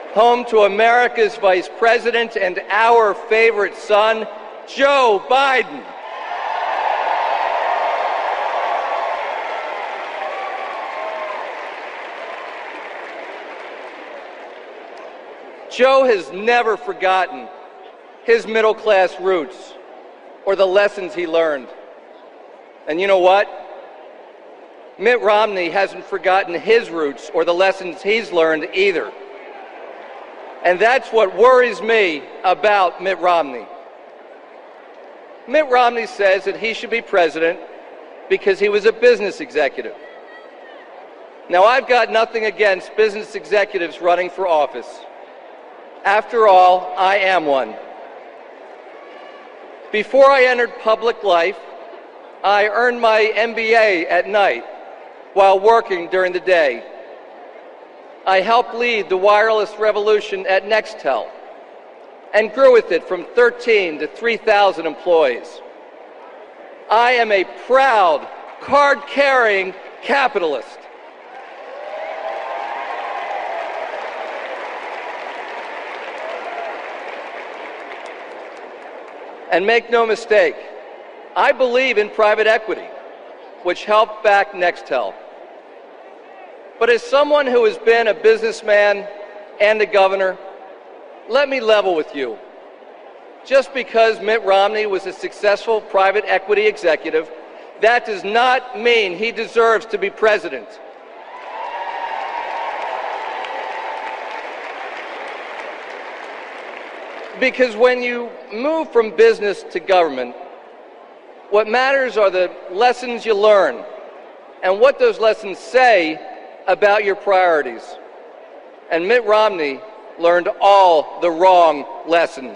home to America's Vice President and our favorite son, Joe Biden. Joe has never forgotten his middle-class roots or the lessons he learned. And you know what? Mitt Romney hasn't forgotten his roots or the lessons he's learned either. And that's what worries me about Mitt Romney. Mitt Romney says that he should be president because he was a business executive. Now, I've got nothing against business executives running for office. After all, I am one. Before I entered public life, I earned my MBA at night while working during the day. I helped lead the wireless revolution at Nextel and grew with it from 13 to 3,000 employees. I am a proud, card-carrying capitalist. And make no mistake, I believe in private equity, which helped back Nextel. But as someone who has been a businessman and a governor, let me level with you. Just because Mitt Romney was a successful private equity executive, that does not mean he deserves to be president. Because when you move from business to government, what matters are the lessons you learn and what those lessons say about your priorities. And Mitt Romney learned all the wrong lessons.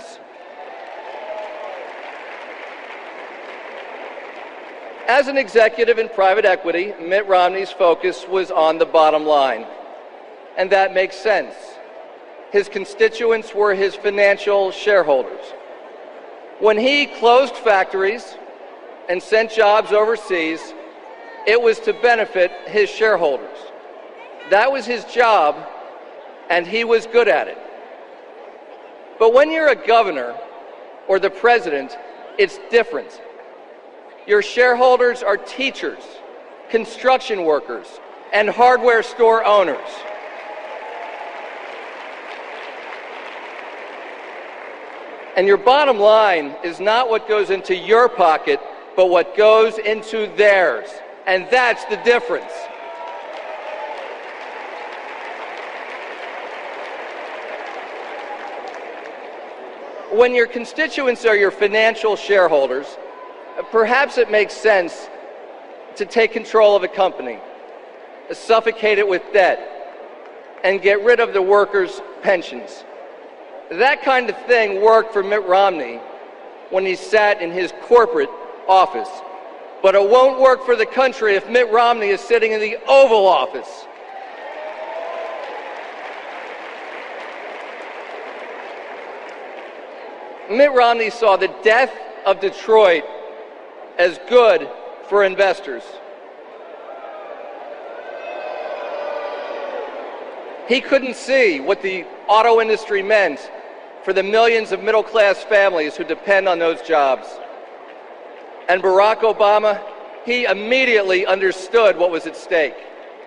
As an executive in private equity, Mitt Romney's focus was on the bottom line. And that makes sense. His constituents were his financial shareholders. When he closed factories and sent jobs overseas, it was to benefit his shareholders. That was his job, and he was good at it. But when you're a governor or the president, it's different. Your shareholders are teachers, construction workers, and hardware store owners. And your bottom line is not what goes into your pocket, but what goes into theirs. And that's the difference. When your constituents are your financial shareholders, perhaps it makes sense to take control of a company, suffocate it with debt, and get rid of the workers' pensions. That kind of thing worked for Mitt Romney when he sat in his corporate office. But it won't work for the country if Mitt Romney is sitting in the Oval Office. Mitt Romney saw the death of Detroit as good for investors. He couldn't see what the auto industry meant for the millions of middle-class families who depend on those jobs. And Barack Obama, he immediately understood what was at stake.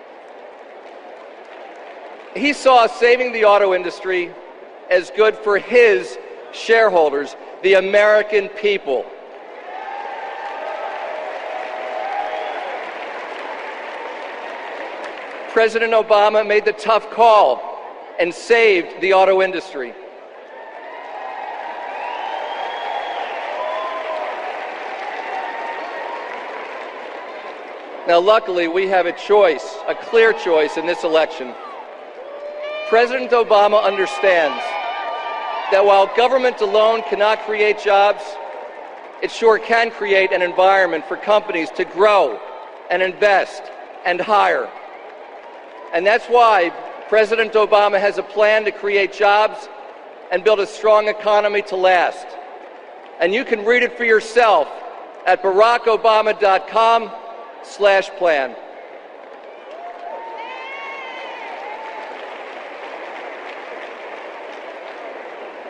He saw saving the auto industry as good for his shareholders, the American people. President Obama made the tough call and saved the auto industry. Now, luckily, we have a choice, a clear choice in this election. President Obama understands that while government alone cannot create jobs, it sure can create an environment for companies to grow and invest and hire. And that's why President Obama has a plan to create jobs and build a strong economy to last. And you can read it for yourself at barackobama.com/plan.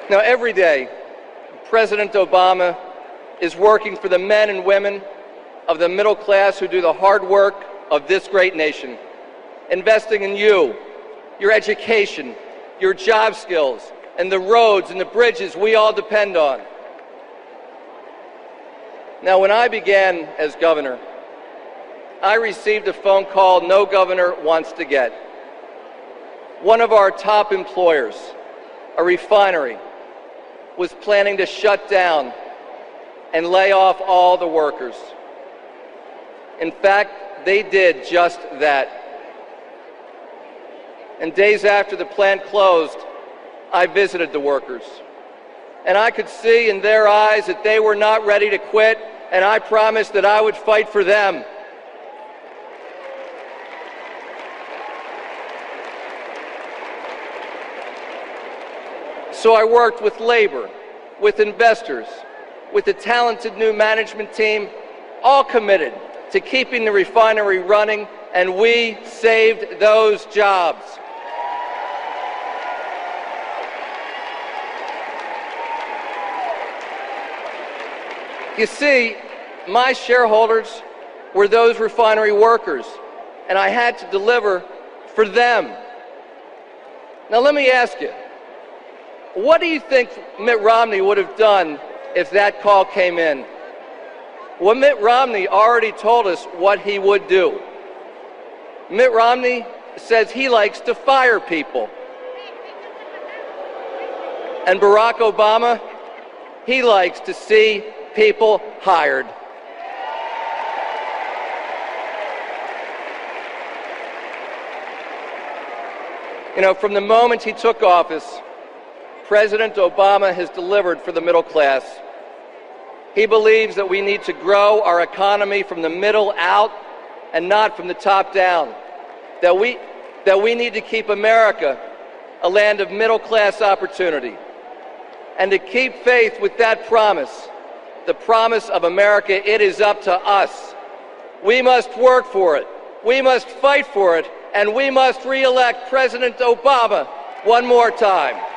Now, every day, President Obama is working for the men and women of the middle class who do the hard work of this great nation, investing in you, your education, your job skills, and the roads and the bridges we all depend on. Now, when I began as governor, I received a phone call no governor wants to get. One of our top employers, a refinery, was planning to shut down and lay off all the workers. In fact, they did just that. And days after the plant closed, I visited the workers. And I could see in their eyes that they were not ready to quit, and I promised that I would fight for them. So I worked with labor, with investors, with the talented new management team, all committed to keeping the refinery running, and we saved those jobs. You see, my shareholders were those refinery workers, and I had to deliver for them. Now let me ask you, what do you think Mitt Romney would have done if that call came in? Well, Mitt Romney already told us what he would do. Mitt Romney says he likes to fire people. And Barack Obama, he likes to see people hired. You know, from the moment he took office, President Obama has delivered for the middle class. He believes that we need to grow our economy from the middle out and not from the top down. That we need to keep America a land of middle class opportunity. And to keep faith with that promise, the promise of America, it is up to us. We must work for it. We must fight for it. And we must re-elect President Obama one more time.